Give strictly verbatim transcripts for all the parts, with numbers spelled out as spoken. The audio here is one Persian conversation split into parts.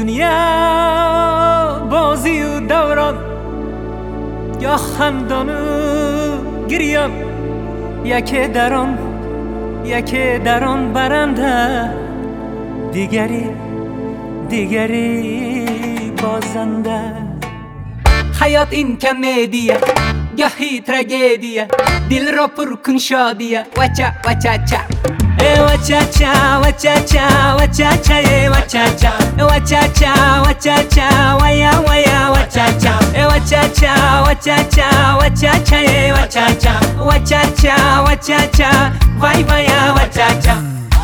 دنیا بازی و دوران، یا خندان و گریان، یکی در آن یکی در آن برنده، دیگری دیگری بازنده. حیات این کمدیه گاهی تراژدیه، دل را پر کن شادیه. وچا وچا چا وچا چا وچا چا وچا چا وچا چا وچا چا وچا چا ویا ویا وچا چا وچا چا وچا چا وچا چا وچا چا وچا چا وچا چا وای ویا وچا چا.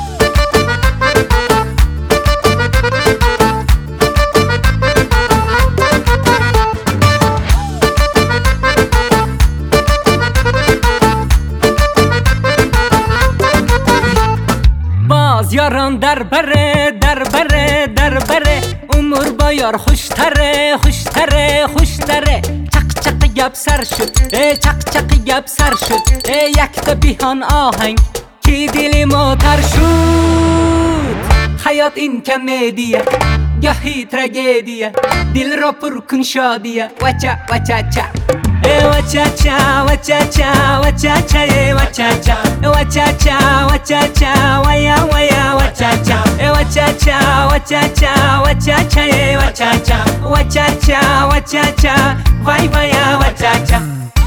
یاران در بره در بره در بره، امور با یار خوشتره خوشتره خوشتره. چق چق گپ سر شد چق چق گپ سر شد، یک تا بیهان آهنگ که دل ما تر شد. حیات این کمدیه گاهی تراژدیه، دل را پر کن شادیه. وچا وچا چا وچا چا وچا چا وچا چا وچا چا وچا چا وچا چا ویا ویا وچا چا وچا چا وچا چا وچا چا وچا چا وچا چا وچا چا وای ویا وچا چا.